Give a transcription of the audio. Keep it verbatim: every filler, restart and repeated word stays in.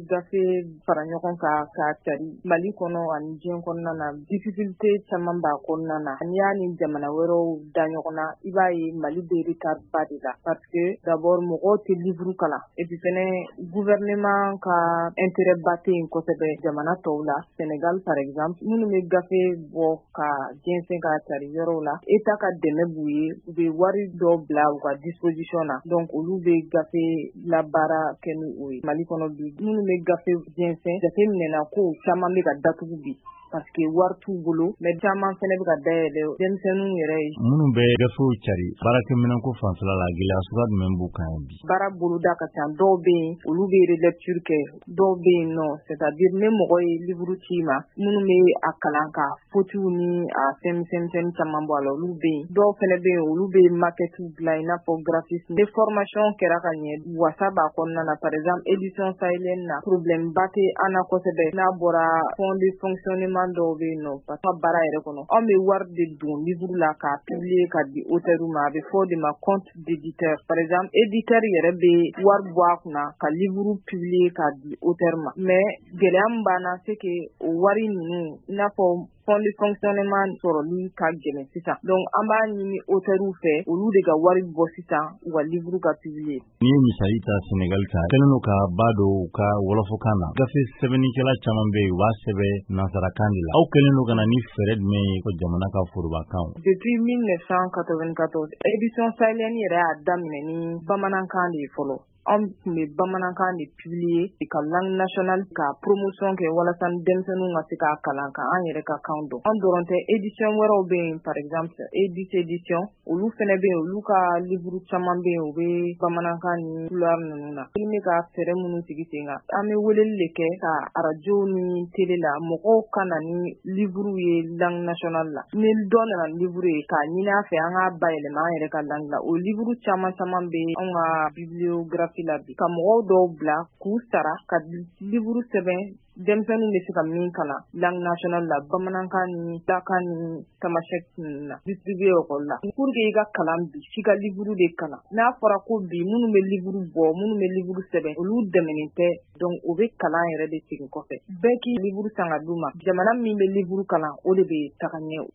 gafe fara ɲɔgɔn ka ka cari Mali kɔnɔ ani diɲɛ kɔnɔna na difficulté caman b'a kɔnɔna na n'i y'a ni jamana wɛrɛw da ɲɔgɔn na i b'a ye Mali bɛ retard ba de la parce que d'abord mɔgɔw tɛ livre kalan et puis fɛnɛ gouvernement ka intérêt ba tɛ yen kosɛbɛ jamana tɔw la Sénégal par exemple minnu bɛ gafe bɔ ka jɛnsɛn ka cari yɔrɔw la État ka dɛmɛ b'u ye u bɛ wari dɔ bila u ka disposition na donc olu bɛ gafe labaara kɛ ni o ye Mali kɔnɔ bi minnu bɛ gafe jɛnsɛn jateminɛna ko caman bɛ ka datugu bi parce que wari t'u bolo mais caman fɛnɛ bɛ ka dayɛlɛ denmisɛnninw yɛrɛ ye minnu bɛ gafew cari baarakɛminɛnko fanfɛla la gɛlɛya suguya jumɛn b'u kan bi baara boloda ka ca dɔw bɛ yen olu bɛ relecture kɛ dɔw bɛ yen non c'est-à-dire ne mɔgɔ ye livre ci ma minnu bɛ a kalan ka fautes ni a fɛn misɛnnin caman bɔ a la olu bɛ yen dɔw fɛnɛ bɛ yen olu bɛ maquette dilan i n'a fɔ graphisme ni formation kɛra ka ɲɛ wasa b'a kɔnɔna na par exemple édition sahélienne na problème ba tɛ an na kosɛbɛ n'a bɔra fond de fonctionnement dɔw bɛ yen nɔ parce que baara yɛrɛ kɔnɔ an bɛ wari de don livre la k'a publier ka di auteur ma a bɛ fɔ o de ma compte d'éditeur par exemple éditeur yɛrɛ bɛ wari bɔ a kunna ka livre publier ka di auteur ma mais gɛlɛya min b'an na c'est que o wari ninnu i n'a fɔ fond de fonctionnement sɔrɔli ka gɛlɛn sisan donc an b'a ɲini auteurw fɛ olu de ka wari bɔ sisan u ka livre ka publier. N'i ye misali ta Sénégal kan kɛlen don ka ba don u ka wɔlɔfɔkan na gafe sɛbɛnnikɛla caman bɛ yen u b'a sɛbɛn nansarakan de la aw kɛlen don ka na ni fɛɛrɛ jumɛn ye ko jamana ka forobakan depuis mille neuf cent quatre-vingt-quatorze édition sahélienne yɛrɛ y'a daminɛ ni bamanankan de ye fɔlɔ an tun bɛ bamanankan de publier ka langue nationale ka promotion kɛ walasa denmisɛnninw ka se k'a kalan ka an yɛrɛ ka kan dɔn an dɔrɔn tɛ édition wɛrɛw bɛ yen par exemple Edis édition olu fɛnɛ bɛ yen olu ka livre caman bɛ yen u bɛ bamanankan ni couleur ninnu na an bɛ ka fɛɛrɛ minnu sigi sen kan an bɛ weleli de kɛ ka radio ni télé la mɔgɔw ka na ni livre ye langue nationale la ni dɔ nana livre ye k'a ɲini a fɛ an k'a bayɛlɛma an yɛrɛ ka langue la o livre caman caman bɛ anw ka bibliographie la bi ka mɔgɔw dɔw bila k'u sara ka livre sɛbɛn denmisɛnninw bɛ se ka min kalan langue nationale la bamanankan ni dakan ni tamasɛk ninnu na distribuer école la pour que i ka kalan bi f'i ka livre de kalan n'a fɔra ko bi minnu bɛ livre bɔ minnu bɛ livre sɛbɛn olu dɛmɛnen tɛ donc o bɛ kalan yɛrɛ de segin kɔfɛ bɛɛ k'i livre san ka d'u ma jamana min bɛ livre kalan o de bɛ taga ɲɛ